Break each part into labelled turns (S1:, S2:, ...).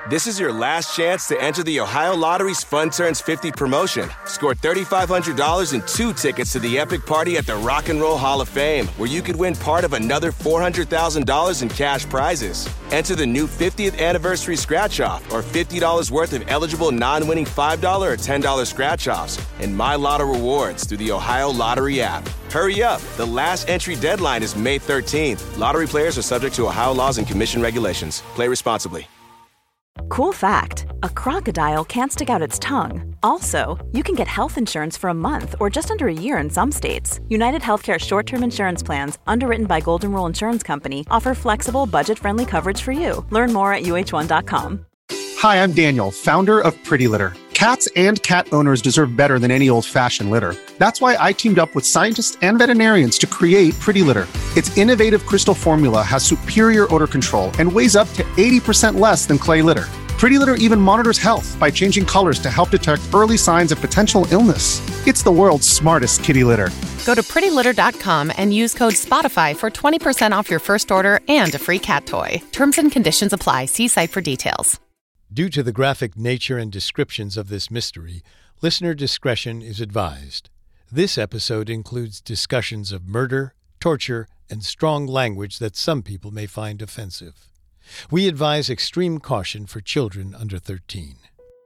S1: This is your last chance to enter the Ohio Lottery's Fun Turns 50 promotion. Score $3,500 and 2 tickets to the epic party at the Rock and Roll Hall of Fame, where you could win part of another $400,000 in cash prizes. Enter the new 50th anniversary scratch-off or $50 worth of eligible non-winning $5 or $10 scratch-offs and My Lotto rewards through the Ohio Lottery app. Hurry up. The last entry deadline is May 13th. Lottery players are subject to Ohio laws and commission regulations. Play responsibly.
S2: Cool fact, a crocodile can't stick out its tongue. Also, you can get health insurance for a month or just under a year in some states. United Healthcare short-term insurance plans, underwritten by Golden Rule Insurance Company, offer flexible, budget-friendly coverage for you. Learn more at uh1.com.
S3: Hi, I'm Daniel, founder of Pretty Litter. Cats and cat owners deserve better than any old-fashioned litter. That's why I teamed up with scientists and veterinarians to create Pretty Litter. Its innovative crystal formula has superior odor control and weighs up to 80% less than clay litter. Pretty Litter even monitors health by changing colors to help detect early signs of potential illness. It's the world's smartest kitty litter.
S4: Go to prettylitter.com and use code SPOTIFY for 20% off your first order and a free cat toy. Terms and conditions apply. See site for details.
S5: Due to the graphic nature and descriptions of this mystery, listener discretion is advised. This episode includes discussions of murder, torture, and strong language that some people may find offensive. We advise extreme caution for children under 13.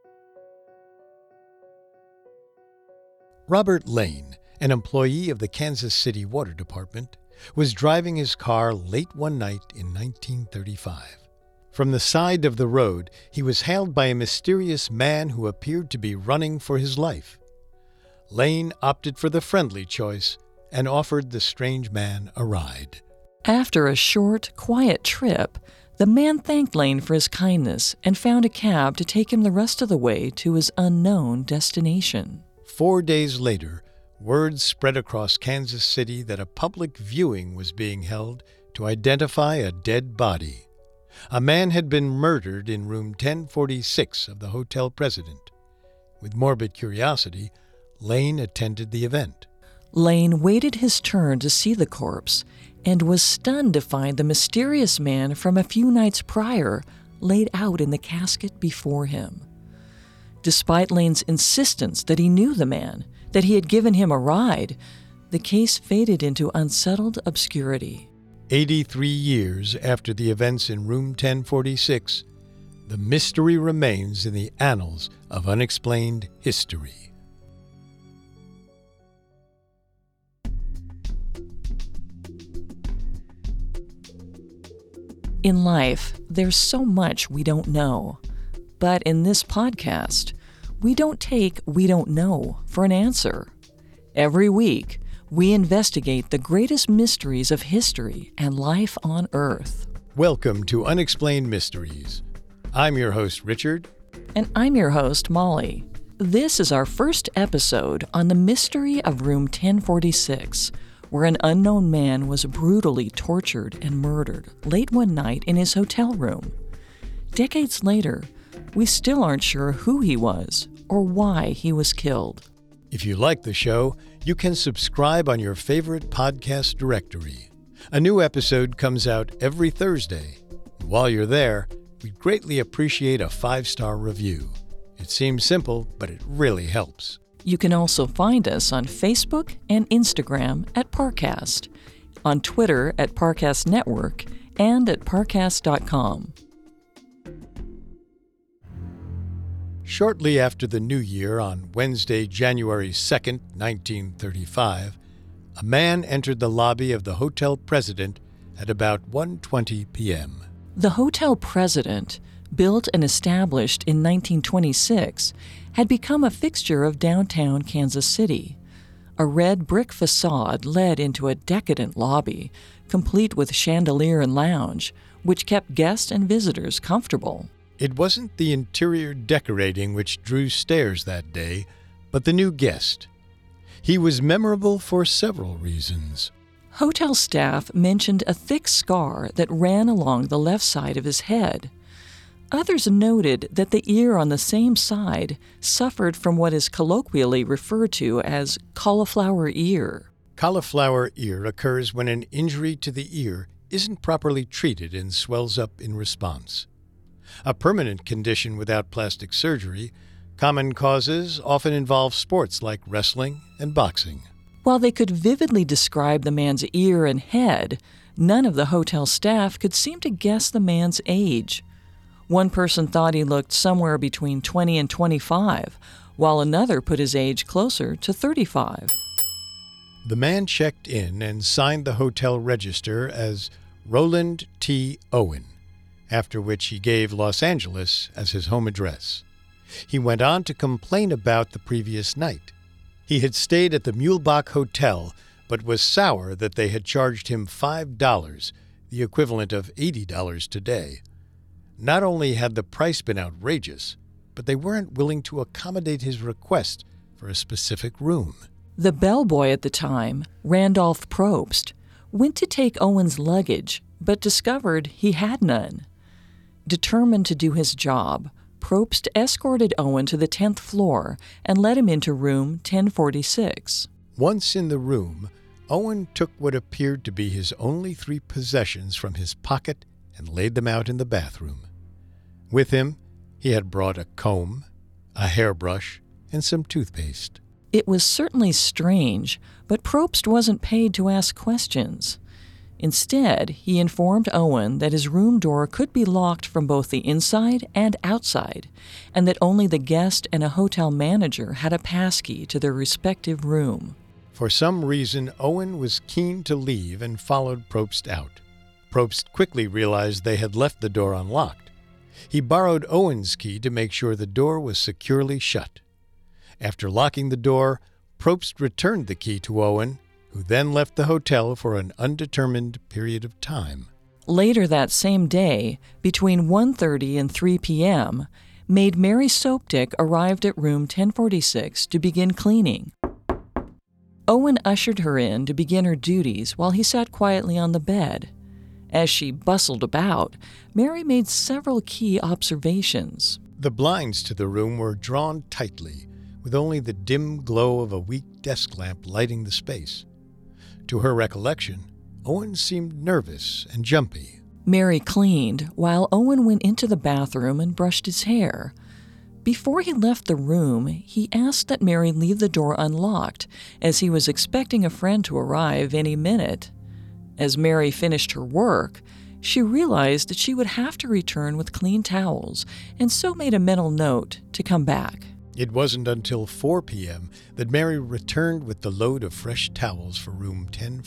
S5: Robert Lane, an employee of the Kansas City Water Department, was driving his car late one night in 1935. From the side of the road, he was hailed by a mysterious man who appeared to be running for his life. Lane opted for the friendly choice and offered the strange man a ride.
S6: After a short, quiet trip, the man thanked Lane for his kindness and found a cab to take him the rest of the way to his unknown destination.
S5: 4 days later, word spread across Kansas City that a public viewing was being held to identify a dead body. A man had been murdered in room 1046 of the Hotel President. With morbid curiosity, Lane attended the event.
S6: Lane waited his turn to see the corpse and was stunned to find the mysterious man from a few nights prior laid out in the casket before him. Despite Lane's insistence that he knew the man, that he had given him a ride, the case faded into unsettled obscurity.
S5: 83 years after the events in room 1046, the mystery remains in the annals of unexplained history.
S6: In life, there's so much we don't know. But in this podcast, we don't take "we don't know" for an answer. Every week, we investigate the greatest mysteries of history and life on Earth.
S5: Welcome to Unexplained Mysteries. I'm your host, Richard.
S6: And I'm your host, Molly. This is our first episode on the mystery of room 1046, where an unknown man was brutally tortured and murdered late one night in his hotel room. Decades later, we still aren't sure who he was or why he was killed.
S5: If you like the show, you can subscribe on your favorite podcast directory. A new episode comes out every Thursday. While you're there, we'd greatly appreciate a 5-star review. It seems simple, but it really helps.
S6: You can also find us on Facebook and Instagram at Parcast, on Twitter at Parcast Network, and at parcast.com.
S5: Shortly after the New Year, on Wednesday, January 2nd, 1935, a man entered the lobby of the Hotel President at about 1:20 p.m.
S6: The Hotel President, built and established in 1926, had become a fixture of downtown Kansas City. A red brick facade led into a decadent lobby, complete with chandelier and lounge, which kept guests and visitors comfortable.
S5: It wasn't the interior decorating which drew stares that day, but the new guest. He was memorable for several reasons.
S6: Hotel staff mentioned a thick scar that ran along the left side of his head. Others noted that the ear on the same side suffered from what is colloquially referred to as cauliflower ear.
S5: Cauliflower ear occurs when an injury to the ear isn't properly treated and swells up in response. A permanent condition without plastic surgery, common causes often involve sports like wrestling and boxing.
S6: While they could vividly describe the man's ear and head, none of the hotel staff could seem to guess the man's age. One person thought he looked somewhere between 20 and 25, while another put his age closer to 35.
S5: The man checked in and signed the hotel register as Roland T. Owen, after which he gave Los Angeles as his home address. He went on to complain about the previous night. He had stayed at the Muehlbach Hotel, but was sour that they had charged him $5, the equivalent of $80 today. Not only had the price been outrageous, but they weren't willing to accommodate his request for a specific room.
S6: The bellboy at the time, Randolph Probst, went to take Owen's luggage, but discovered he had none. Determined to do his job, Probst escorted Owen to the 10th floor and led him into room 1046.
S5: Once in the room, Owen took what appeared to be his only 3 possessions from his pocket and laid them out in the bathroom. With him, he had brought a comb, a hairbrush, and some toothpaste.
S6: It was certainly strange, but Probst wasn't paid to ask questions. Instead, he informed Owen that his room door could be locked from both the inside and outside, and that only the guest and a hotel manager had a passkey to their respective room.
S5: For some reason, Owen was keen to leave and followed Probst out. Probst quickly realized they had left the door unlocked. He borrowed Owen's key to make sure the door was securely shut. After locking the door, Probst returned the key to Owen, who then left the hotel for an undetermined period of time.
S6: Later that same day, between 1:30 and 3 p.m., maid Mary Soptic arrived at room 1046 to begin cleaning. Owen ushered her in to begin her duties while he sat quietly on the bed. As she bustled about, Mary made several key observations.
S5: The blinds to the room were drawn tightly, with only the dim glow of a weak desk lamp lighting the space. To her recollection, Owen seemed nervous and jumpy.
S6: Mary cleaned while Owen went into the bathroom and brushed his hair. Before he left the room, he asked that Mary leave the door unlocked, as he was expecting a friend to arrive any minute. As Mary finished her work, she realized that she would have to return with clean towels, and so made a mental note to come back.
S5: It wasn't until 4 p.m. that Mary returned with the load of fresh towels for room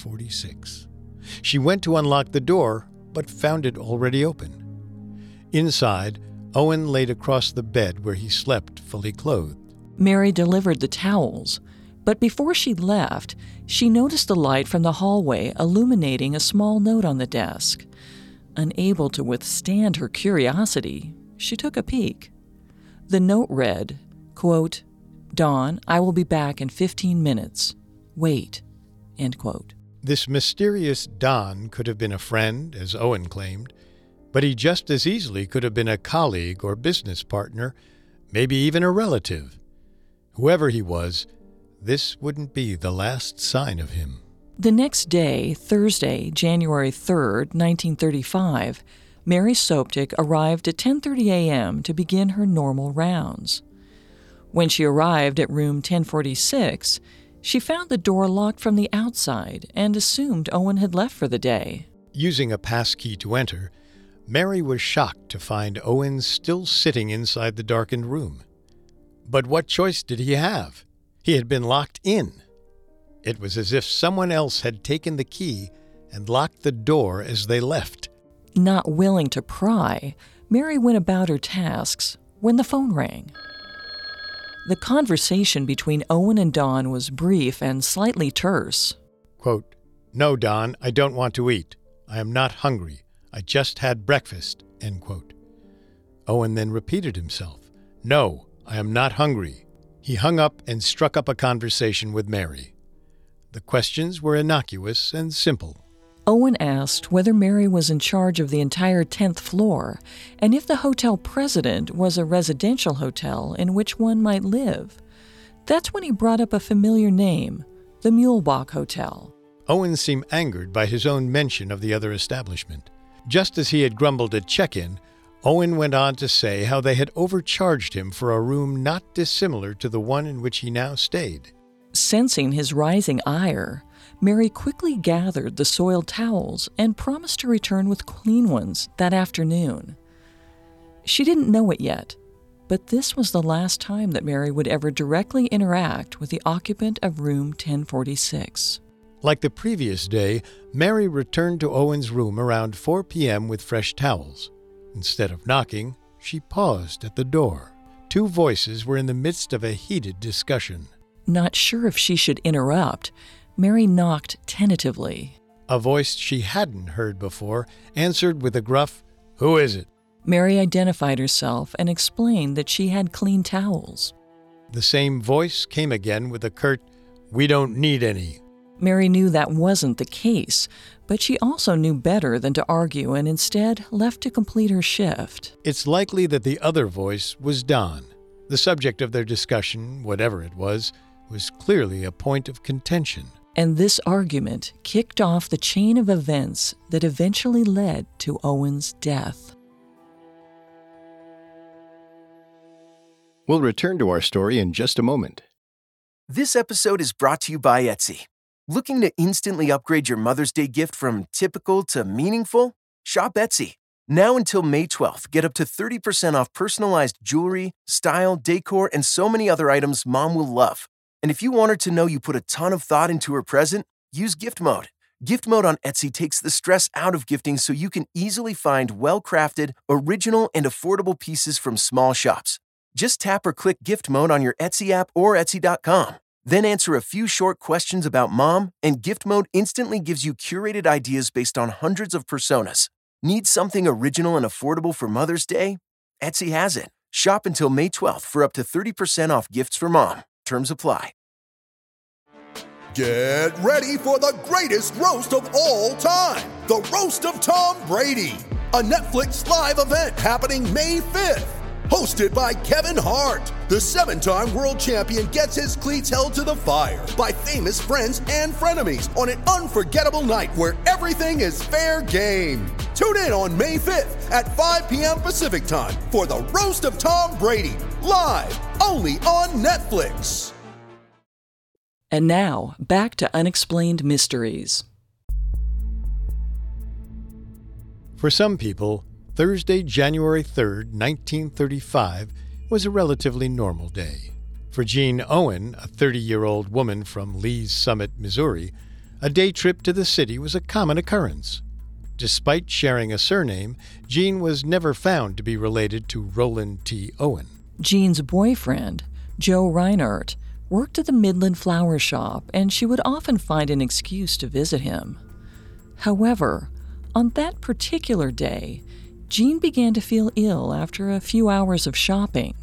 S5: 1046. She went to unlock the door, but found it already open. Inside, Owen laid across the bed where he slept fully clothed.
S6: Mary delivered the towels, but before she left, she noticed the light from the hallway illuminating a small note on the desk. Unable to withstand her curiosity, she took a peek. The note read, quote, "Dawn, I will be back in 15 minutes. Wait," end quote.
S5: This mysterious Don could have been a friend, as Owen claimed, but he just as easily could have been a colleague or business partner, maybe even a relative. Whoever he was, this wouldn't be the last sign of him.
S6: The next day, Thursday, January 3rd, 1935, Mary Soptic arrived at 10:30 a.m. to begin her normal rounds. When she arrived at room 1046, she found the door locked from the outside and assumed Owen had left for the day.
S5: Using a passkey to enter, Mary was shocked to find Owen still sitting inside the darkened room. But what choice did he have? He had been locked in. It was as if someone else had taken the key and locked the door as they left.
S6: Not willing to pry, Mary went about her tasks when the phone rang. The conversation between Owen and Don was brief and slightly terse.
S5: Quote, "No, Don, I don't want to eat. I am not hungry. I just had breakfast," end quote. Owen then repeated himself. "No, I am not hungry." He hung up and struck up a conversation with Mary. The questions were innocuous and simple.
S6: Owen asked whether Mary was in charge of the entire 10th floor, and if the hotel president was a residential hotel in which one might live. That's when he brought up a familiar name, the Muehlbach Hotel.
S5: Owen seemed angered by his own mention of the other establishment. Just as he had grumbled at check-in, Owen went on to say how they had overcharged him for a room not dissimilar to the one in which he now stayed.
S6: Sensing his rising ire, Mary quickly gathered the soiled towels and promised to return with clean ones that afternoon. She didn't know it yet, but this was the last time that Mary would ever directly interact with the occupant of room 1046.
S5: Like the previous day, Mary returned to Owen's room around 4 p.m. with fresh towels. Instead of knocking, she paused at the door. Two voices were in the midst of a heated discussion.
S6: Not sure if she should interrupt, Mary knocked tentatively.
S5: A voice she hadn't heard before answered with a gruff, "Who is it?"
S6: Mary identified herself and explained that she had clean towels.
S5: The same voice came again with a curt, "We don't need any."
S6: Mary knew that wasn't the case, but she also knew better than to argue and instead left to complete her shift.
S5: It's likely that the other voice was Don. The subject of their discussion, whatever it was clearly a point of contention.
S6: And this argument kicked off the chain of events that eventually led to Owen's death.
S7: We'll return to our story in just a moment.
S8: This episode is brought to you by Etsy. Looking to instantly upgrade your Mother's Day gift from typical to meaningful? Shop Etsy. Now until May 12th, get up to 30% off personalized jewelry, style, decor, and so many other items Mom will love. And if you want her to know you put a ton of thought into her present, use Gift Mode. Gift Mode on Etsy takes the stress out of gifting so you can easily find well-crafted, original, and affordable pieces from small shops. Just tap or click Gift Mode on your Etsy app or Etsy.com. Then answer a few short questions about Mom, and Gift Mode instantly gives you curated ideas based on hundreds of personas. Need something original and affordable for Mother's Day? Etsy has it. Shop until May 12th for up to 30% off gifts for Mom. Terms apply.
S9: Get ready for the greatest roast of all time, the Roast of Tom Brady, a Netflix live event happening May 5th. Hosted by Kevin Hart, the 7-time world champion gets his cleats held to the fire by famous friends and frenemies on an unforgettable night where everything is fair game. Tune in on May 5th at 5 p.m. Pacific time for the Roast of Tom Brady, live only on Netflix.
S6: And now, back to Unexplained Mysteries.
S5: For some people, Thursday, January 3rd, 1935, was a relatively normal day. For Jean Owen, a 30-year-old woman from Lee's Summit, Missouri, a day trip to the city was a common occurrence. Despite sharing a surname, Jean was never found to be related to Roland T. Owen.
S6: Jean's boyfriend, Joe Reinert, worked at the Midland Flower Shop, and she would often find an excuse to visit him. However, on that particular day, Jean began to feel ill after a few hours of shopping.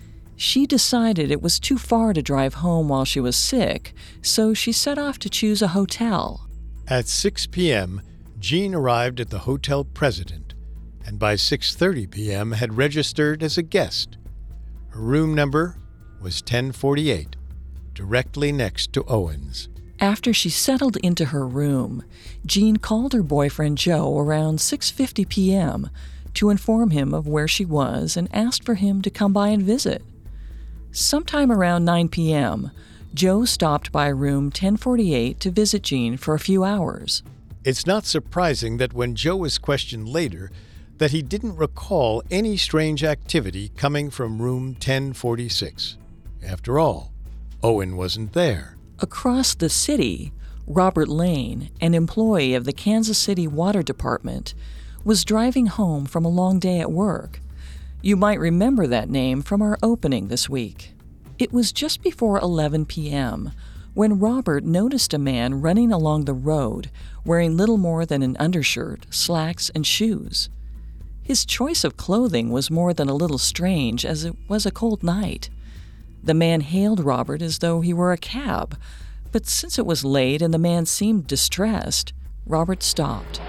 S6: She decided it was too far to drive home while she was sick, so she set off to choose a hotel.
S5: At 6 p.m., Jean arrived at the Hotel President, and by 6:30 p.m. had registered as a guest. Her room number was 1048, directly next to Owen's.
S6: After she settled into her room, Jean called her boyfriend Joe around 6:50 p.m. to inform him of where she was and asked for him to come by and visit. Sometime around 9 p.m., Joe stopped by room 1048 to visit Jean for a few hours.
S5: It's not surprising that when Joe was questioned later, that he didn't recall any strange activity coming from room 1046. After all, Owen wasn't there.
S6: Across the city, Robert Lane, an employee of the Kansas City Water Department, was driving home from a long day at work. You might remember that name from our opening this week. It was just before 11 p.m. when Robert noticed a man running along the road wearing little more than an undershirt, slacks, and shoes. His choice of clothing was more than a little strange, as it was a cold night. The man hailed Robert as though he were a cab, but since it was late and the man seemed distressed, Robert stopped.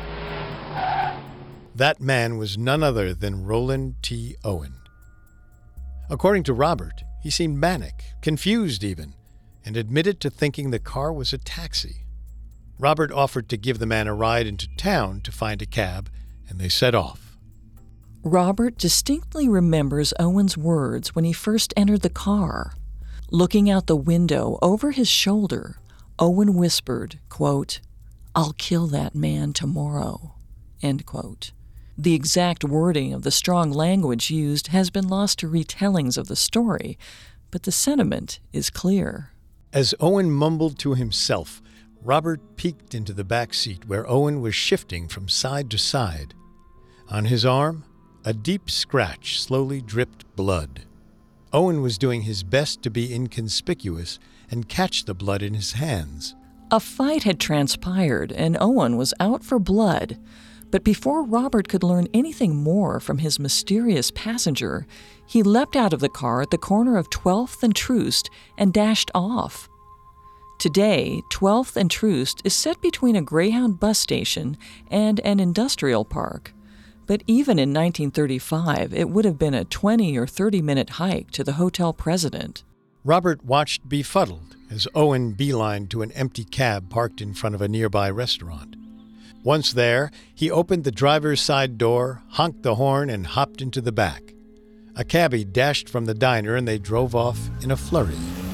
S5: That man was none other than Roland T. Owen. According to Robert, he seemed manic, confused even, and admitted to thinking the car was a taxi. Robert offered to give the man a ride into town to find a cab, and they set off.
S6: Robert distinctly remembers Owen's words when he first entered the car. Looking out the window over his shoulder, Owen whispered, quote, "I'll kill that man tomorrow," end quote. The exact wording of the strong language used has been lost to retellings of the story, but the sentiment is clear.
S5: As Owen mumbled to himself, Robert peeked into the back seat where Owen was shifting from side to side. On his arm, a deep scratch slowly dripped blood. Owen was doing his best to be inconspicuous and catch the blood in his hands.
S6: A fight had transpired, and Owen was out for blood. But before Robert could learn anything more from his mysterious passenger, he leapt out of the car at the corner of 12th and Troost and dashed off. Today, 12th and Troost is set between a Greyhound bus station and an industrial park. But even in 1935, it would have been a 20 or 30-minute hike to the Hotel President.
S5: Robert watched befuddled as Owen beelined to an empty cab parked in front of a nearby restaurant. Once there, he opened the driver's side door, honked the horn, and hopped into the back. A cabbie dashed from the diner and they drove off in a flurry.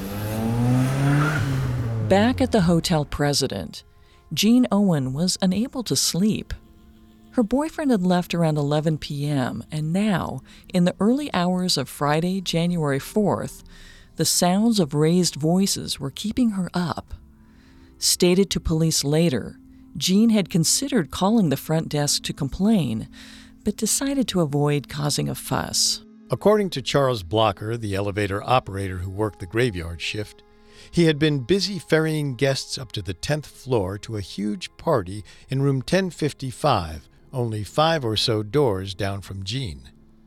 S6: Back at the Hotel President, Jean Owen was unable to sleep. Her boyfriend had left around 11 p.m., and now, in the early hours of Friday, January 4th, the sounds of raised voices were keeping her up. Stated to police later, Jean had considered calling the front desk to complain, but decided to avoid causing a fuss.
S5: According to Charles Blocker, the elevator operator who worked the graveyard shift, he had been busy ferrying guests up to the 10th floor to a huge party in room 1055, only 5 or so doors down from Jean.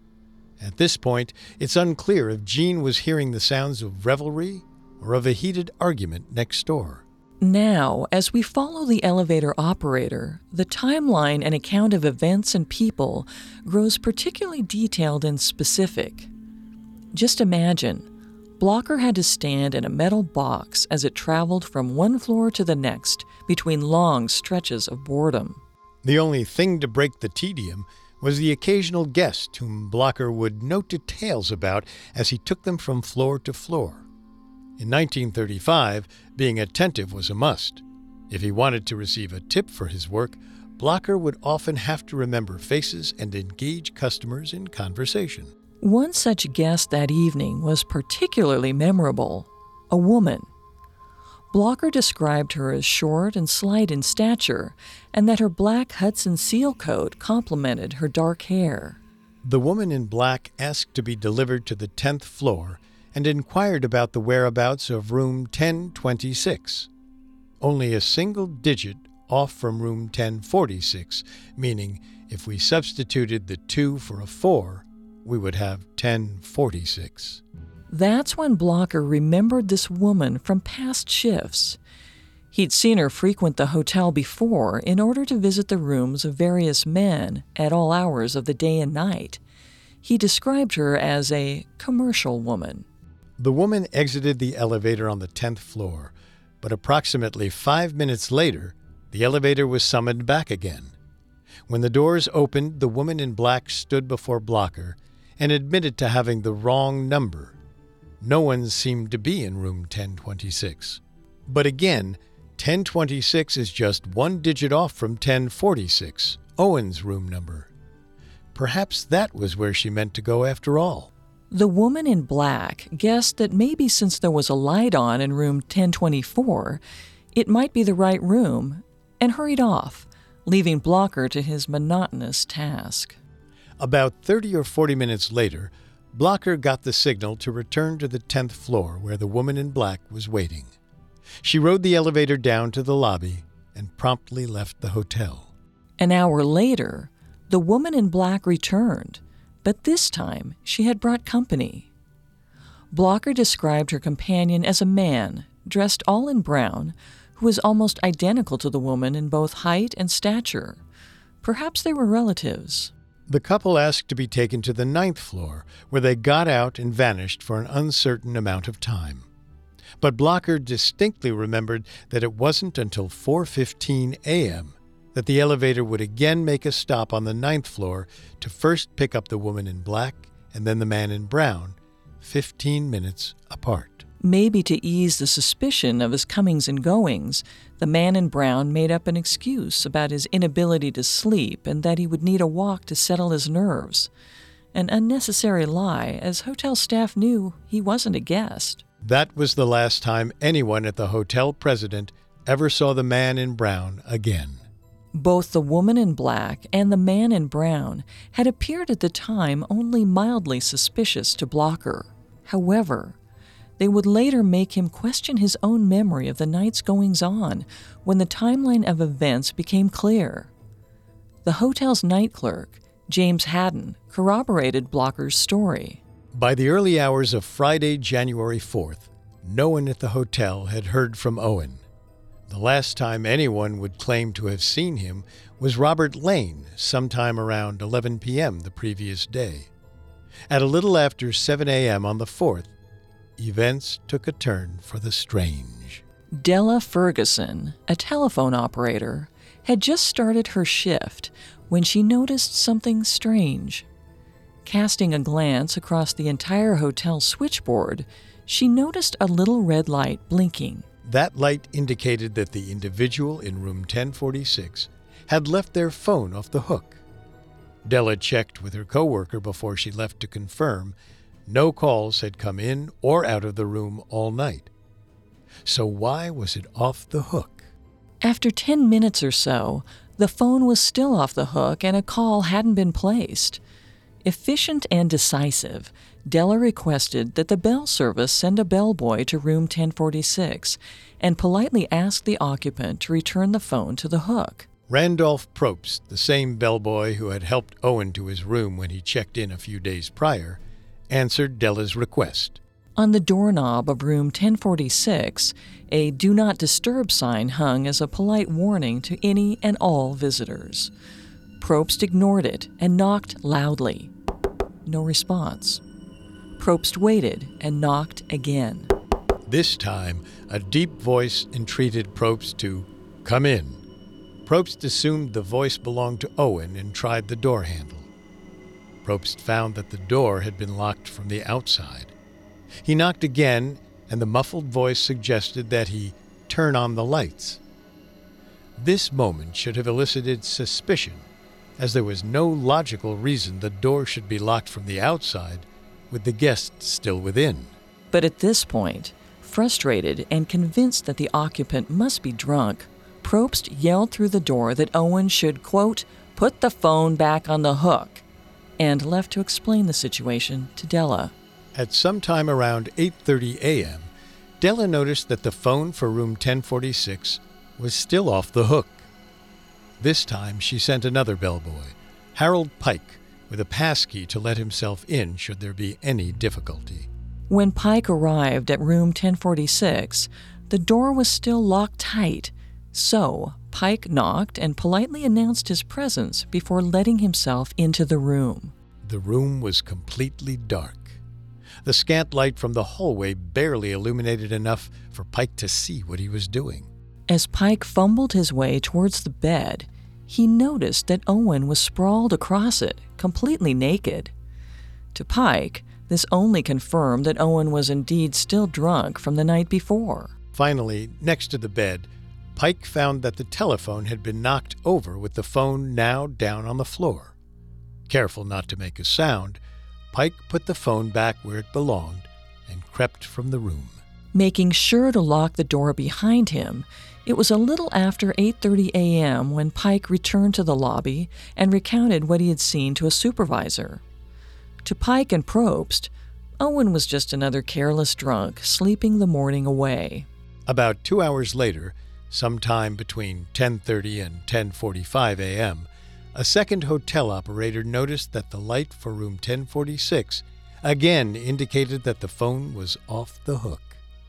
S5: At this point, it's unclear if Jean was hearing the sounds of revelry or of a heated argument next door.
S6: Now, as we follow the elevator operator, the timeline and account of events and people grows particularly detailed and specific. Just imagine, Blocker had to stand in a metal box as it traveled from one floor to the next between long stretches of boredom.
S5: The only thing to break the tedium was the occasional guest whom Blocker would note details about as he took them from floor to floor. In 1935, being attentive was a must. If he wanted to receive a tip for his work, Blocker would often have to remember faces and engage customers in conversation.
S6: One such guest that evening was particularly memorable, a woman. Blocker described her as short and slight in stature, and that her black Hudson seal coat complemented her dark hair.
S5: The woman in black asked to be delivered to the 10th floor and inquired about the whereabouts of room 1026. Only a single digit off from room 1046, meaning if we substituted the 2 for a 4, we would have 1046.
S6: That's when Blocker remembered this woman from past shifts. He'd seen her frequent the hotel before in order to visit the rooms of various men at all hours of the day and night. He described her as a commercial woman.
S5: The woman exited the elevator on the 10th floor, but approximately 5 minutes later, the elevator was summoned back again. When the doors opened, the woman in black stood before Blocker and admitted to having the wrong number. No one seemed to be in room 1026. But again, 1026 is just one digit off from 1046, Owen's room number. Perhaps that was where she meant to go after all.
S6: The woman in black guessed that maybe since there was a light on in room 1024, it might be the right room, and hurried off, leaving Blocker to his monotonous task.
S5: About 30 or 40 minutes later, Blocker got the signal to return to the 10th floor where the woman in black was waiting. She rode the elevator down to the lobby and promptly left the hotel.
S6: An hour later, the woman in black returned, but this time she had brought company. Blocker described her companion as a man, dressed all in brown, who was almost identical to the woman in both height and stature. Perhaps they were relatives.
S5: The couple asked to be taken to the 9th floor, where they got out and vanished for an uncertain amount of time. But Blocker distinctly remembered that it wasn't until 4:15 a.m. that the elevator would again make a stop on the 9th floor to first pick up the woman in black and then the man in brown, 15 minutes apart.
S6: Maybe to ease the suspicion of his comings and goings, the man in brown made up an excuse about his inability to sleep and that he would need a walk to settle his nerves. An unnecessary lie, as hotel staff knew he wasn't a guest.
S5: That was the last time anyone at the hotel president ever saw the man in brown again.
S6: Both the woman in black and the man in brown had appeared at the time only mildly suspicious to Blocher. However, they would later make him question his own memory of the night's goings-on when the timeline of events became clear. The hotel's night clerk, James Haddon, corroborated Blocher's story.
S5: By the early hours of Friday, January 4th, no one at the hotel had heard from Owen. The last time anyone would claim to have seen him was Robert Lane, sometime around 11 p.m. the previous day. At a little after 7 a.m. on the 4th, events took a turn for the strange.
S6: Della Ferguson, a telephone operator, had just started her shift when she noticed something strange. Casting a glance across the entire hotel switchboard, she noticed a little red light blinking.
S5: That light indicated that the individual in room 1046 had left their phone off the hook. Della checked with her coworker before she left to confirm no calls had come in or out of the room all night. So why was it off the hook?
S6: After 10 minutes or so, the phone was still off the hook and a call hadn't been placed. Efficient and decisive, Della requested that the bell service send a bellboy to room 1046 and politely ask the occupant to return the phone to the hook.
S5: Randolph Probst, the same bellboy who had helped Owen to his room when he checked in a few days prior, answered Della's request.
S6: On the doorknob of room 1046, a Do Not Disturb sign hung as a polite warning to any and all visitors. Probst ignored it and knocked loudly. No response. Probst waited and knocked again.
S5: This time, a deep voice entreated Probst to come in. Probst assumed the voice belonged to Owen and tried the door handle. Probst found that the door had been locked from the outside. He knocked again, and the muffled voice suggested that he turn on the lights. This moment should have elicited suspicion, as there was no logical reason the door should be locked from the outside, with the guests still within.
S6: But at this point, frustrated and convinced that the occupant must be drunk, Probst yelled through the door that Owen should, quote, put the phone back on the hook, and left to explain the situation to Della.
S5: At some time around 8:30 a.m., Della noticed that the phone for room 1046 was still off the hook. This time she sent another bellboy, Harold Pike, with a passkey to let himself in should there be any difficulty.
S6: When Pike arrived at room 1046, the door was still locked tight, so Pike knocked and politely announced his presence before letting himself into the room.
S5: The room was completely dark. The scant light from the hallway barely illuminated enough for Pike to see what he was doing.
S6: As Pike fumbled his way towards the bed, he noticed that Owen was sprawled across it, completely naked. To Pike, this only confirmed that Owen was indeed still drunk from the night before.
S5: Finally, next to the bed, Pike found that the telephone had been knocked over with the phone now down on the floor. Careful not to make a sound, Pike put the phone back where it belonged and crept from the room.
S6: Making sure to lock the door behind him, it was a little after 8:30 a.m. when Pike returned to the lobby and recounted what he had seen to a supervisor. To Pike and Probst, Owen was just another careless drunk sleeping the morning away.
S5: About 2 hours later, sometime between 10:30 and 10:45 a.m., a second hotel operator noticed that the light for room 1046 again indicated that the phone was off the hook.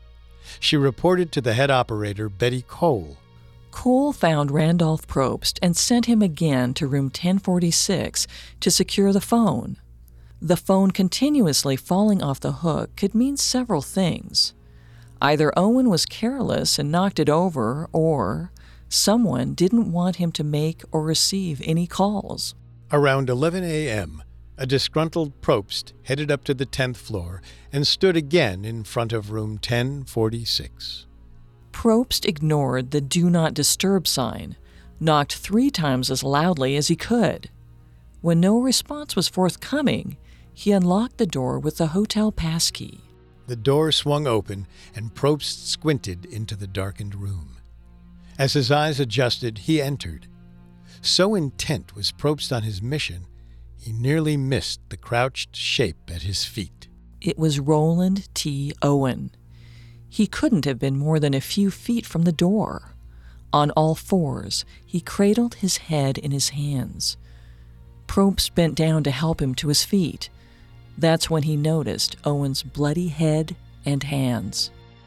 S5: She reported to the head operator, Betty Cole.
S6: Cole found Randolph Probst and sent him again to room 1046 to secure the phone. The phone continuously falling off the hook could mean several things. Either Owen was careless and knocked it over, or Someone didn't want him to make or receive any calls.
S5: Around 11 a.m., a disgruntled Probst headed up to the 10th floor and stood again in front of room 1046.
S6: Probst ignored the Do Not Disturb sign, knocked 3 times as loudly as he could. When no response was forthcoming, he unlocked the door with the hotel passkey.
S5: The door swung open, and Probst squinted into the darkened room. As his eyes adjusted, he entered. So intent was Probst on his mission, he nearly missed the crouched shape at his feet.
S6: It was Roland T. Owen. He couldn't have been more than a few feet from the door. On all fours, he cradled his head in his hands. Probst bent down to help him to his feet. That's when he noticed Owen's bloody head and hands.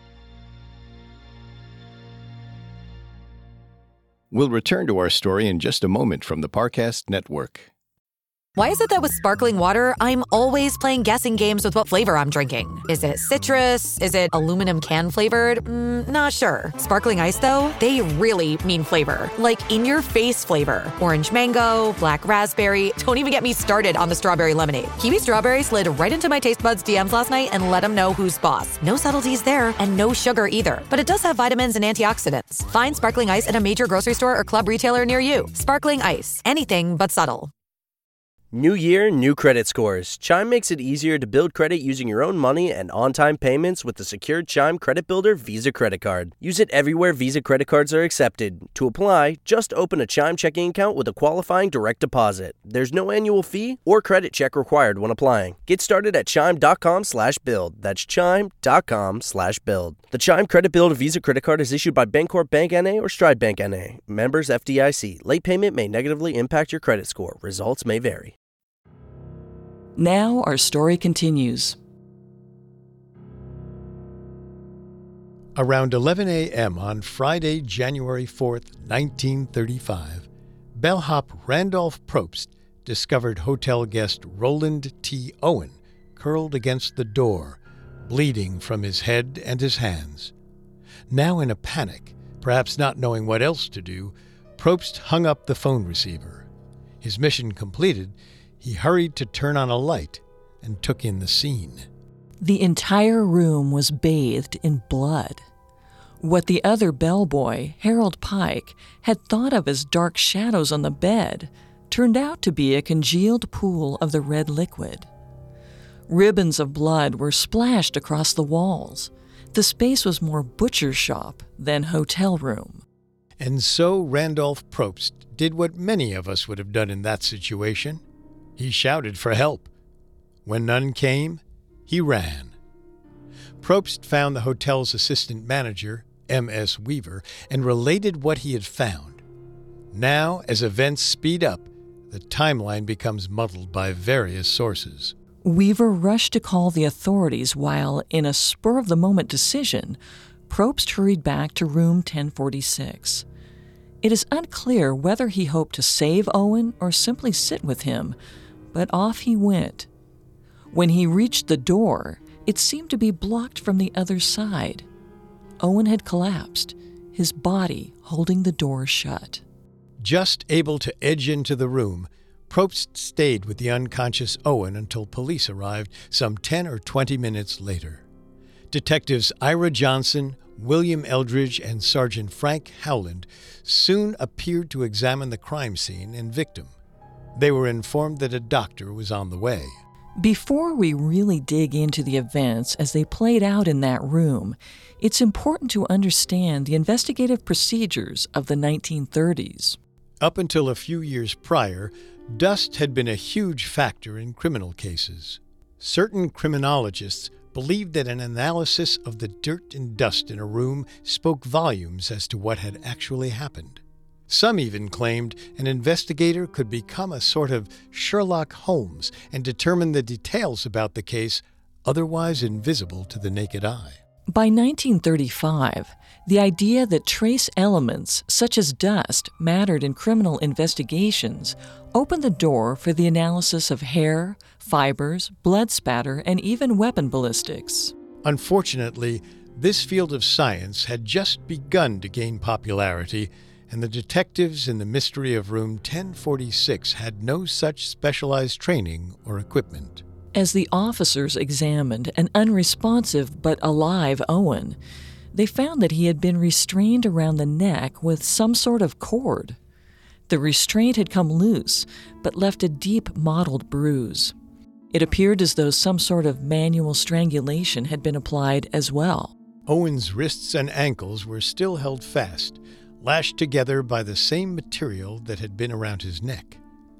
S7: We'll return to our story in just a moment from the Parcast Network.
S10: Why is it that with sparkling water, I'm always playing guessing games with what flavor I'm drinking? Is it citrus? Is it aluminum can flavored? Not sure. Sparkling Ice, though, they really mean flavor. Like in-your-face flavor. Orange mango, black raspberry. Don't even get me started on the strawberry lemonade. Kiwi Strawberry slid right into my taste buds DMs last night and let them know who's boss. No subtleties there, and no sugar either. But it does have vitamins and antioxidants. Find Sparkling Ice at a major grocery store or club retailer near you. Sparkling Ice. Anything but subtle.
S11: New year, new credit scores. Chime makes it easier to build credit using your own money and on-time payments with the secured Chime Credit Builder Visa Credit Card. Use it everywhere Visa credit cards are accepted. To apply, just open a Chime checking account with a qualifying direct deposit. There's no annual fee or credit check required when applying. Get started at chime.com/build. That's chime.com/build. The Chime Credit Builder Visa Credit Card is issued by Bancorp Bank N.A. or Stride Bank N.A. Members FDIC. Late payment may negatively impact your credit score. Results may vary.
S6: Now our story continues.
S5: Around 11 a.m. on Friday, January 4th, 1935, bellhop Randolph Probst discovered hotel guest Roland T. Owen curled against the door, bleeding from his head and his hands. Now in a panic, perhaps not knowing what else to do, Probst hung up the phone receiver. His mission completed, he hurried to turn on a light and took in the scene.
S6: The entire room was bathed in blood. What the other bellboy, Harold Pike, had thought of as dark shadows on the bed turned out to be a congealed pool of the red liquid. Ribbons of blood were splashed across the walls. The space was more butcher shop than hotel room.
S5: And so Randolph Probst did what many of us would have done in that situation. He shouted for help. When none came, he ran. Probst found the hotel's assistant manager, M.S. Weaver, and related what he had found. Now, as events speed up, the timeline becomes muddled by various sources.
S6: Weaver rushed to call the authorities while, in a spur-of-the-moment decision, Probst hurried back to room 1046. It is unclear whether he hoped to save Owen or simply sit with him, but off he went. When he reached the door, it seemed to be blocked from the other side. Owen had collapsed, his body holding the door shut.
S5: Just able to edge into the room, Probst stayed with the unconscious Owen until police arrived some 10 or 20 minutes later. Detectives Ira Johnson, William Eldridge, and Sergeant Frank Howland soon appeared to examine the crime scene and victim. They were informed that a doctor was on the way.
S6: Before we really dig into the events as they played out in that room, it's important to understand the investigative procedures of the 1930s.
S5: Up until a few years prior, dust had been a huge factor in criminal cases. Certain criminologists believed that an analysis of the dirt and dust in a room spoke volumes as to what had actually happened. Some even claimed an investigator could become a sort of Sherlock Holmes and determine the details about the case otherwise invisible to the naked eye.
S6: By 1935, the idea that trace elements such as dust mattered in criminal investigations opened the door for the analysis of hair, fibers, blood spatter, and even weapon ballistics.
S5: Unfortunately, this field of science had just begun to gain popularity, and the detectives in the mystery of room 1046 had no such specialized training or equipment.
S6: As the officers examined an unresponsive but alive Owen, they found that he had been restrained around the neck with some sort of cord. The restraint had come loose, but left a deep mottled bruise. It appeared as though some sort of manual strangulation had been applied as well.
S5: Owen's wrists and ankles were still held fast, lashed together by the same material that had been around his neck.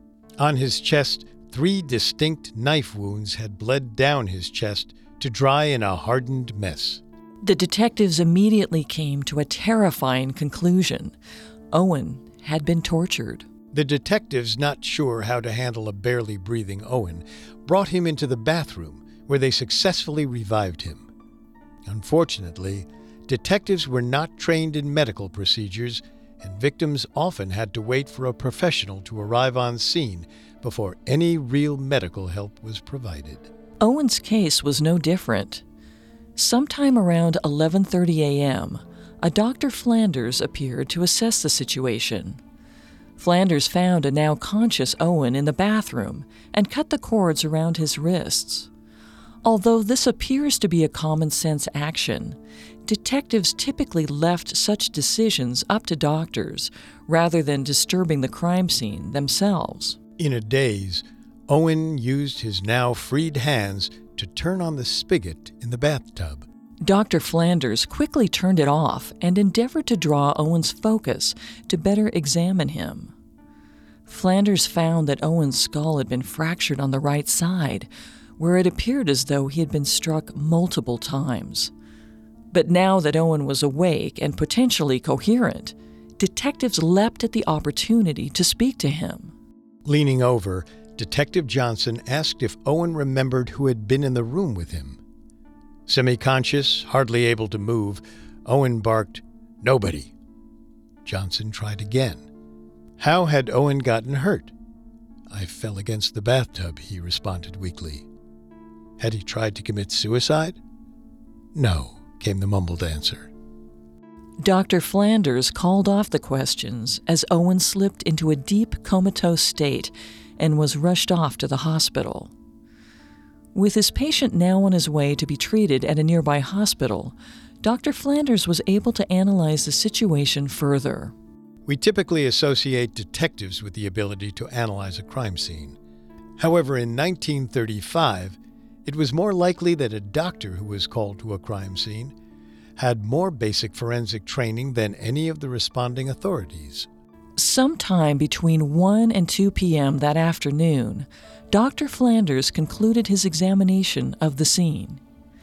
S5: On his chest, 3 distinct knife wounds had bled down his chest to dry in a hardened mess.
S6: The detectives immediately came to a terrifying conclusion. Owen had been tortured.
S5: The detectives, not sure how to handle a barely breathing Owen, brought him into the bathroom, where they successfully revived him. Unfortunately, detectives were not trained in medical procedures, and victims often had to wait for a professional to arrive on scene before any real medical help was provided.
S6: Owen's case was no different. Sometime around 11:30 a.m., a Dr. Flanders appeared to assess the situation. Flanders found a now conscious Owen in the bathroom and cut the cords around his wrists. Although this appears to be a common-sense action, detectives typically left such decisions up to doctors rather than disturbing the crime scene themselves.
S5: In a daze, Owen used his now freed hands to turn on the spigot in the bathtub.
S6: Dr. Flanders quickly turned it off and endeavored to draw Owen's focus to better examine him. Flanders found that Owen's skull had been fractured on the right side, where it appeared as though he had been struck multiple times. But now that Owen was awake and potentially coherent, detectives leapt at the opportunity to speak to him.
S5: Leaning over, Detective Johnson asked if Owen remembered who had been in the room with him. Semi-conscious, hardly able to move, Owen barked, "Nobody." Johnson tried again. How had Owen gotten hurt? "I fell against the bathtub," he responded weakly. Had he tried to commit suicide? "No," came the mumbled answer.
S6: Dr. Flanders called off the questions as Owen slipped into a deep comatose state and was rushed off to the hospital. With his patient now on his way to be treated at a nearby hospital, Dr. Flanders was able to analyze the situation further.
S5: We typically associate detectives with the ability to analyze a crime scene. However, in 1935, it was more likely that a doctor who was called to a crime scene had more basic forensic training than any of the responding authorities.
S6: Sometime between 1 and 2 p.m. that afternoon, Dr. Flanders concluded his examination of the scene.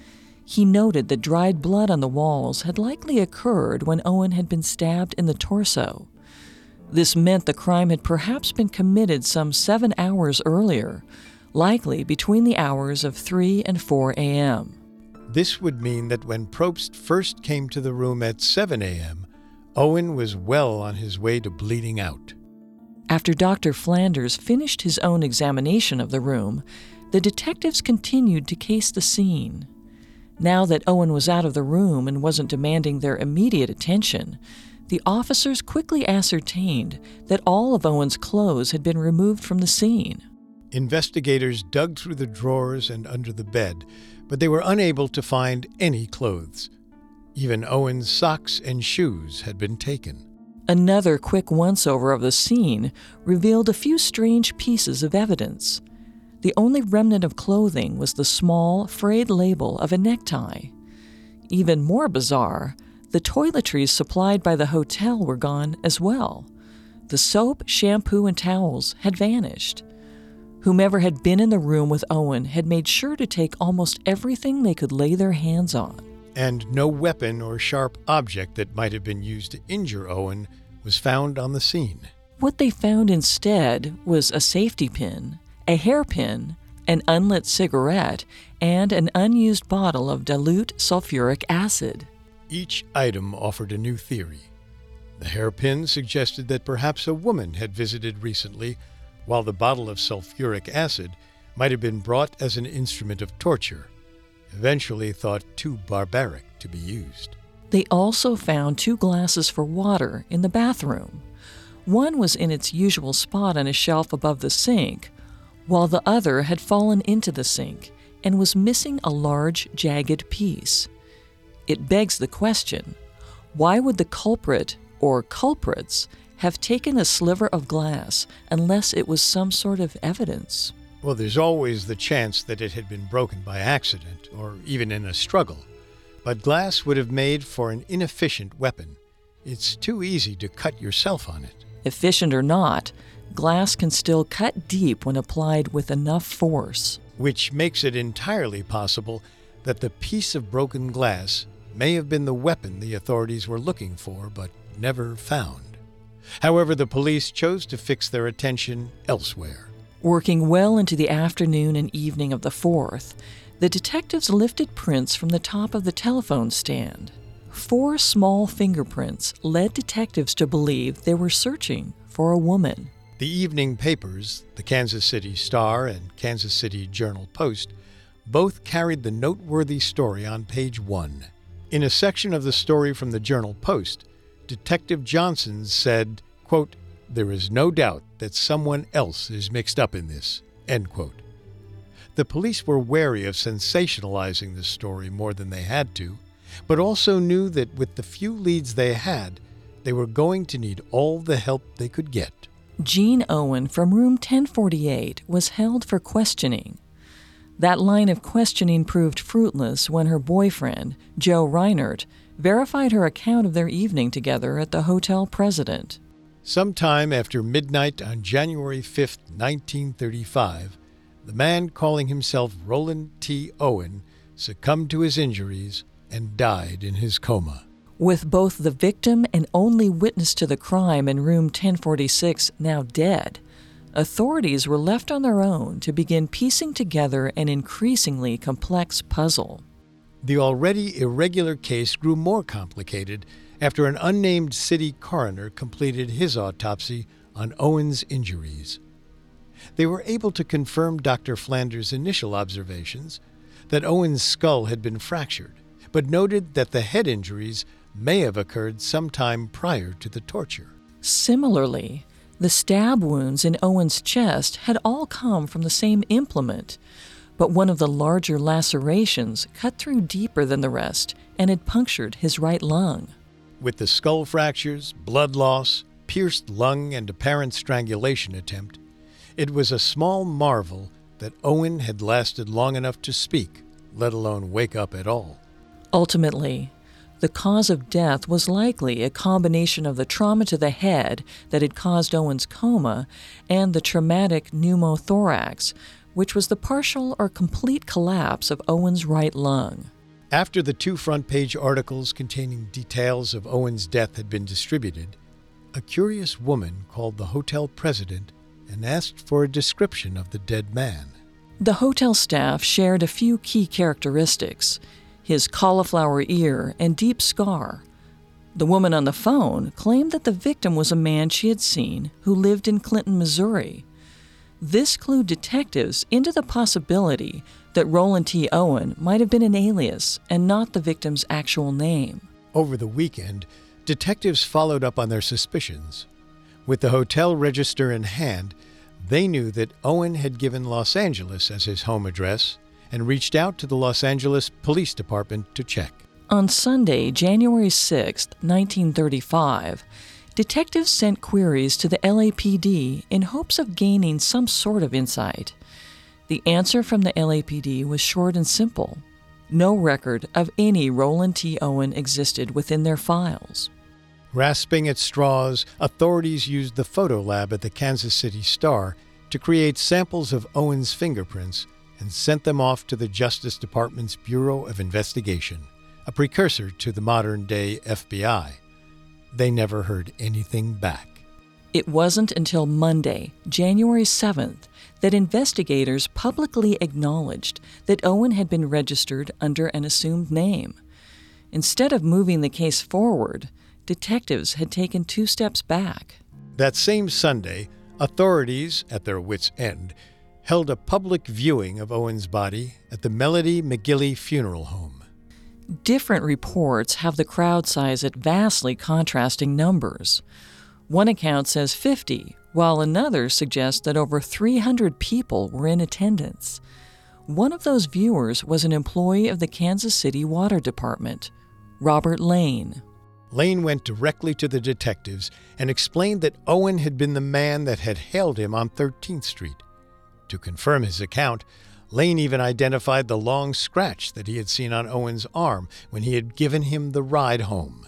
S6: He noted that dried blood on the walls had likely occurred when Owen had been stabbed in the torso. This meant the crime had perhaps been committed some 7 hours earlier, likely between the hours of 3 and 4 a.m.
S5: This would mean that when Probst first came to the room at 7 a.m., Owen was well on his way to bleeding out.
S6: After Dr. Flanders finished his own examination of the room, the detectives continued to case the scene. Now that Owen was out of the room and wasn't demanding their immediate attention, the officers quickly ascertained that all of Owen's clothes had been removed from the scene.
S5: Investigators dug through the drawers and under the bed, but they were unable to find any clothes. Even Owen's socks and shoes had been taken.
S6: Another quick once-over of the scene revealed a few strange pieces of evidence. The only remnant of clothing was the small, frayed label of a necktie. Even more bizarre, the toiletries supplied by the hotel were gone as well. The soap, shampoo, and towels had vanished. Whomever had been in the room with Owen had made sure to take almost everything they could lay their hands on.
S5: And no weapon or sharp object that might have been used to injure Owen was found on the scene.
S6: What they found instead was a safety pin, a hairpin, an unlit cigarette, and an unused bottle of dilute sulfuric acid.
S5: Each item offered a new theory. The hairpin suggested that perhaps a woman had visited recently, while the bottle of sulfuric acid might have been brought as an instrument of torture, eventually thought too barbaric to be used.
S6: They also found 2 glasses for water in the bathroom. One was in its usual spot on a shelf above the sink, while the other had fallen into the sink and was missing a large, jagged piece. It begs the question, why would the culprit, or culprits, have taken a sliver of glass unless it was some sort of evidence?
S5: Well, there's always the chance that it had been broken by accident, or even in a struggle. But glass would have made for an inefficient weapon. It's too easy to cut yourself on it.
S6: Efficient or not, glass can still cut deep when applied with enough force.
S5: Which makes it entirely possible that the piece of broken glass may have been the weapon the authorities were looking for but never found. However, the police chose to fix their attention elsewhere.
S6: Working well into the afternoon and evening of the 4th, the detectives lifted prints from the top of the telephone stand. 4 small fingerprints led detectives to believe they were searching for a woman.
S5: The evening papers, the Kansas City Star and Kansas City Journal-Post, both carried the noteworthy story on page 1. In a section of the story from the Journal-Post, Detective Johnson said, quote, "There is no doubt that someone else is mixed up in this," end quote. The police were wary of sensationalizing the story more than they had to, but also knew that with the few leads they had, they were going to need all the help they could get.
S6: Jean Owen from room 1048 was held for questioning. That line of questioning proved fruitless when her boyfriend, Joe Reinert, verified her account of their evening together at the Hotel President.
S5: Sometime after midnight on January 5, 1935, the man calling himself Roland T. Owen succumbed to his injuries and died in his coma.
S6: With both the victim and only witness to the crime in room 1046 now dead, authorities were left on their own to begin piecing together an increasingly complex puzzle.
S5: The already irregular case grew more complicated after an unnamed city coroner completed his autopsy on Owen's injuries. They were able to confirm Dr. Flanders' initial observations that Owen's skull had been fractured, but noted that the head injuries may have occurred sometime prior to the torture.
S6: Similarly, the stab wounds in Owen's chest had all come from the same implement, but one of the larger lacerations cut through deeper than the rest and had punctured his right lung.
S5: With the skull fractures, blood loss, pierced lung, and apparent strangulation attempt, it was a small marvel that Owen had lasted long enough to speak, let alone wake up at all.
S6: Ultimately, the cause of death was likely a combination of the trauma to the head that had caused Owen's coma and the traumatic pneumothorax, which was the partial or complete collapse of Owen's right lung.
S5: After the 2 front-page articles containing details of Owen's death had been distributed, a curious woman called the hotel president and asked for a description of the dead man.
S6: The hotel staff shared a few key characteristics: his cauliflower ear and deep scar. The woman on the phone claimed that the victim was a man she had seen who lived in Clinton, Missouri. This clued detectives into the possibility that Roland T. Owen might have been an alias and not the victim's actual name.
S5: Over the weekend, detectives followed up on their suspicions. With the hotel register in hand, they knew that Owen had given Los Angeles as his home address and reached out to the Los Angeles Police Department to check.
S6: On Sunday, January 6, 1935, detectives sent queries to the LAPD in hopes of gaining some sort of insight. The answer from the LAPD was short and simple. No record of any Roland T. Owen existed within their files.
S5: Grasping at straws, authorities used the photo lab at the Kansas City Star to create samples of Owen's fingerprints and sent them off to the Justice Department's Bureau of Investigation, a precursor to the modern-day FBI. They never heard anything back.
S6: It wasn't until Monday, January 7th, that investigators publicly acknowledged that Owen had been registered under an assumed name. Instead of moving the case forward, detectives had taken 2 steps back.
S5: That same Sunday, authorities, at their wits' end, held a public viewing of Owen's body at the Melody McGilly Funeral Home.
S6: Different reports have the crowd size at vastly contrasting numbers. One account says 50, while another suggests that over 300 people were in attendance. One of those viewers was an employee of the Kansas City Water Department, Robert Lane.
S5: Lane went directly to the detectives and explained that Owen had been the man that had hailed him on 13th Street. To confirm his account, Lane even identified the long scratch that he had seen on Owen's arm when he had given him the ride home.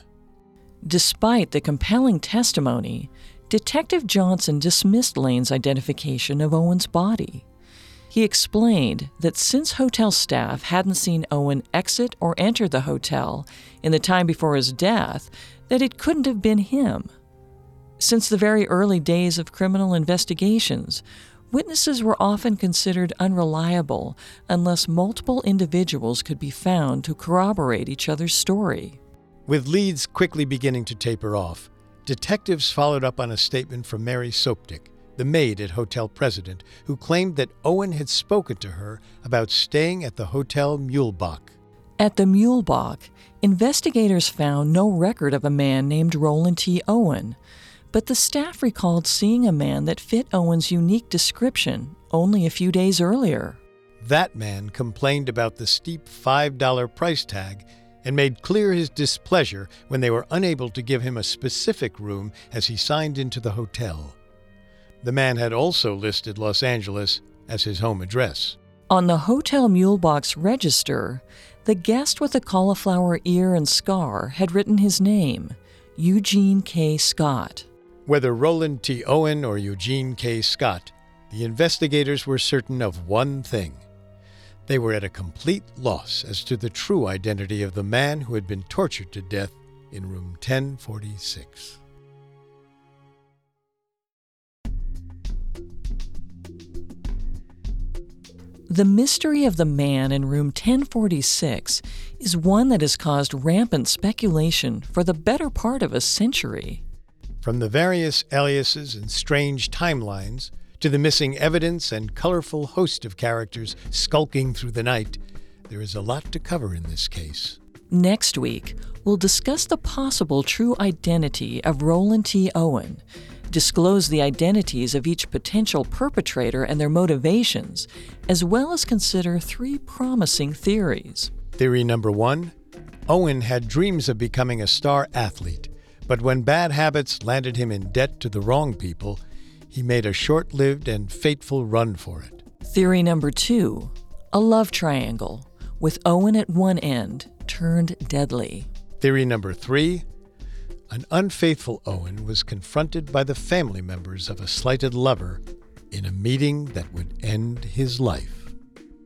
S6: Despite the compelling testimony, Detective Johnson dismissed Lane's identification of Owen's body. He explained that since hotel staff hadn't seen Owen exit or enter the hotel in the time before his death, that it couldn't have been him. Since the very early days of criminal investigations, witnesses were often considered unreliable unless multiple individuals could be found to corroborate each other's story.
S5: With leads quickly beginning to taper off, detectives followed up on a statement from Mary Sopdick, the maid at Hotel President, who claimed that Owen had spoken to her about staying at the Hotel Muehlbach.
S6: At the Muehlbach, investigators found no record of a man named Roland T. Owen, but the staff recalled seeing a man that fit Owen's unique description only a few days earlier.
S5: That man complained about the steep $5 price tag and made clear his displeasure when they were unable to give him a specific room as he signed into the hotel. The man had also listed Los Angeles as his home address.
S6: On the Hotel Muehlbach's register, the guest with the cauliflower ear and scar had written his name, Eugene K. Scott.
S5: Whether Roland T. Owen or Eugene K. Scott, the investigators were certain of one thing. They were at a complete loss as to the true identity of the man who had been tortured to death in room 1046.
S6: The mystery of the man in room 1046 is one that has caused rampant speculation for the better part of a century.
S5: From the various aliases and strange timelines to the missing evidence and colorful host of characters skulking through the night, there is a lot to cover in this case.
S6: Next week, we'll discuss the possible true identity of Roland T. Owen, disclose the identities of each potential perpetrator and their motivations, as well as consider 3 promising theories.
S5: Theory number 1, Owen had dreams of becoming a star athlete, but when bad habits landed him in debt to the wrong people, he made a short-lived and fateful run for it.
S6: Theory number 2, a love triangle, with Owen at one end, turned deadly.
S5: Theory number 3, an unfaithful Owen was confronted by the family members of a slighted lover in a meeting that would end his life.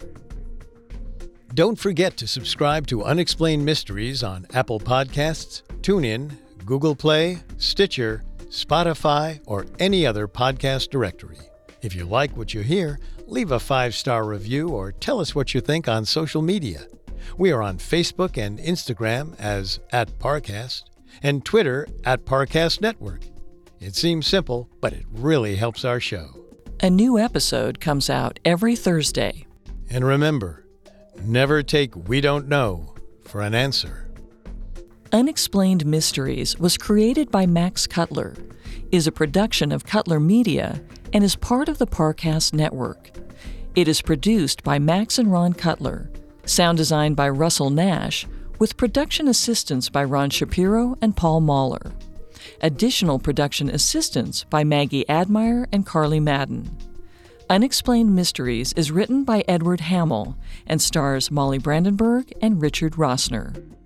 S5: Don't forget to subscribe to Unexplained Mysteries on Apple Podcasts, TuneIn, Google Play, Stitcher, Spotify, or any other podcast directory. If you like what you hear, leave a 5-star review or tell us what you think on social media. We are on Facebook and Instagram as @Parcast and Twitter @Parcast Network. It seems simple, but it really helps our show.
S6: A new episode comes out every Thursday.
S5: And remember, never take "we don't know" for an answer.
S6: Unexplained Mysteries was created by Max Cutler, is a production of Cutler Media, and is part of the Parcast Network. It is produced by Max and Ron Cutler, sound designed by Russell Nash, with production assistance by Ron Shapiro and Paul Mahler. Additional production assistance by Maggie Admire and Carly Madden. Unexplained Mysteries is written by Edward Hamill and stars Molly Brandenburg and Richard Rossner.